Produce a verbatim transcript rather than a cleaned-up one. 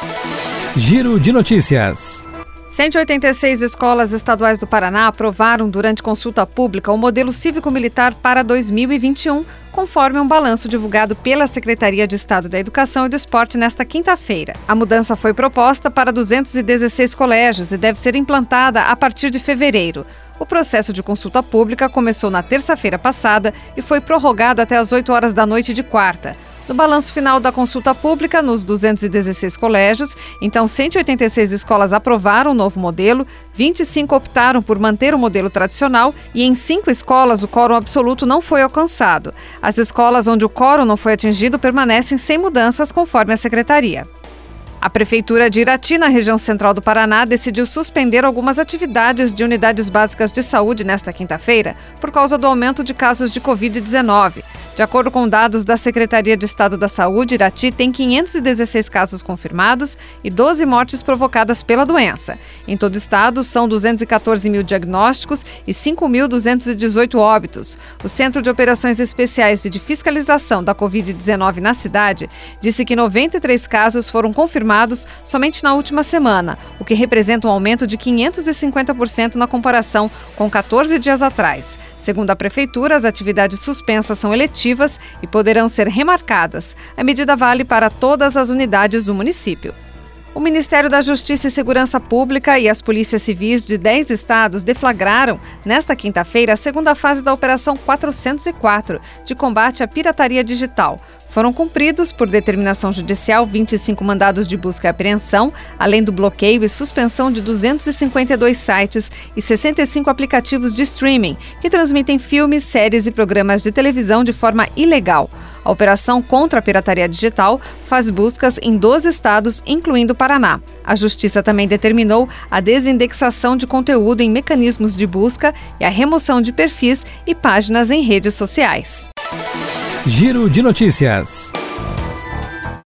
Giro de notícias. cento e oitenta e seis escolas estaduais do Paraná aprovaram durante consulta pública o modelo cívico-militar para dois mil e vinte e um, conforme um balanço divulgado pela Secretaria de Estado da Educação e do Esporte nesta quinta-feira. A mudança foi proposta para duzentos e dezesseis colégios e deve ser implantada a partir de fevereiro. O processo de consulta pública começou na terça-feira passada e foi prorrogado até às oito horas da noite de quarta. No balanço final da consulta pública, nos duzentos e dezesseis colégios, então cento e oitenta e seis escolas aprovaram o novo modelo, vinte e cinco optaram por manter o modelo tradicional e em cinco escolas o quórum absoluto não foi alcançado. As escolas onde o quórum não foi atingido permanecem sem mudanças, conforme a Secretaria. A Prefeitura de Irati, na região central do Paraná, decidiu suspender algumas atividades de unidades básicas de saúde nesta quinta-feira por causa do aumento de casos de covid dezenove. De acordo com dados da Secretaria de Estado da Saúde, Irati tem quinhentos e dezesseis casos confirmados e doze mortes provocadas pela doença. Em todo o estado, são duzentos e quatorze mil diagnósticos e cinco mil duzentos e dezoito óbitos. O Centro de Operações Especiais e de Fiscalização da covid dezenove na cidade disse que noventa e três casos foram confirmados somente na última semana, o que representa um aumento de quinhentos e cinquenta por cento na comparação com quatorze dias atrás. Segundo a Prefeitura, as atividades suspensas são eletivas e poderão ser remarcadas. A medida vale para todas as unidades do município. O Ministério da Justiça e Segurança Pública e as polícias civis de dez estados deflagraram, nesta quinta-feira, a segunda fase da Operação quatrocentos e quatro, de combate à pirataria digital. Foram cumpridos, por determinação judicial, vinte e cinco mandados de busca e apreensão, além do bloqueio e suspensão de duzentos e cinquenta e dois sites e sessenta e cinco aplicativos de streaming, que transmitem filmes, séries e programas de televisão de forma ilegal. A operação contra a pirataria digital faz buscas em doze estados, incluindo o Paraná. A Justiça também determinou a desindexação de conteúdo em mecanismos de busca e a remoção de perfis e páginas em redes sociais. Giro de notícias.